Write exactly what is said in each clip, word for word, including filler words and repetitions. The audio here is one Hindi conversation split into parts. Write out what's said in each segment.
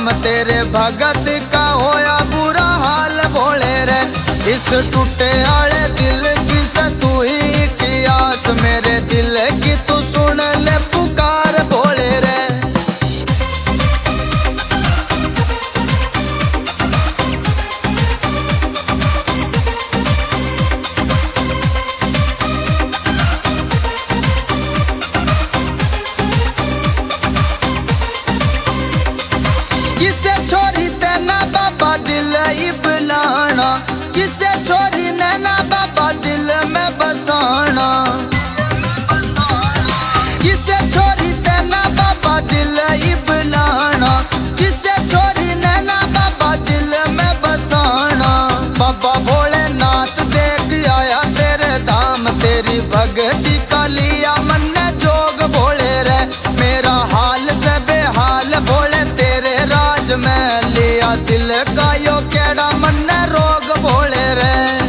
धाम तेरे भगत का होया बुरा हाल बोले रे। इस टूटे आले दिल की से तू ही की आस, मेरे दिल की तू सुन ले पुकार बोले रे। किसे छोरी तेना बाबा दिल इबलाना, किसे छोरी नैना बाबा दिल में बसाना। किसे छोरी तेना बाबा दिल इबलाना, किसे छोरी नैना बाबा दिल में बसाना। बाबा भोलेनाथ देख आया तेरे धाम, तेरी भक्ति का लिया मन जोग बोले रे। मेरा हाल से बेहाल बोले तेरे राज में लिया दिल का यो केड़ा मन रोग बोले रे।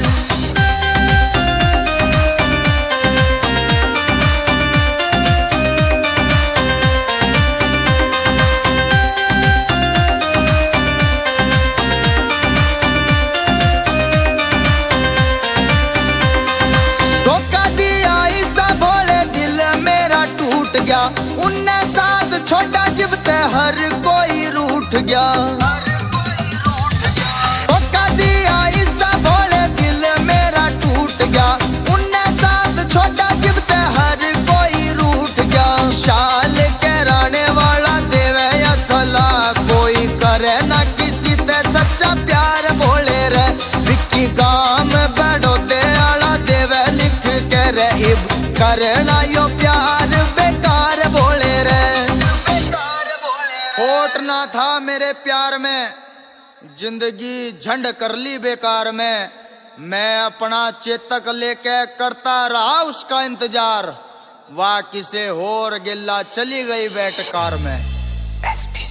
धोखा दिया ऐसा बोले दिल मेरा टूट गया, उनने साथ छोटा जिब ते हर कोई रूठ गया। धोखा दिया ऐसा बोले दिल मेरा टूट गया, उनने साथ छोटा जिब ते हर कोई रूठ गया। शाल के राने वाला देवे या सलाह, कोई करे ना किसी ते सच्चा प्यार बोले रे। विक्की गाम बड़ो दे आला देवे लिख के रे, इब करना यो प्यार बेकार बोले रे। खोट ना था मेरे प्यार में, जिंदगी झंड कर ली बेकार में। मैं अपना चेतक लेके करता रहा उसका इंतजार, वाह किसे होर गिल्ला चली गई बैठ कार में।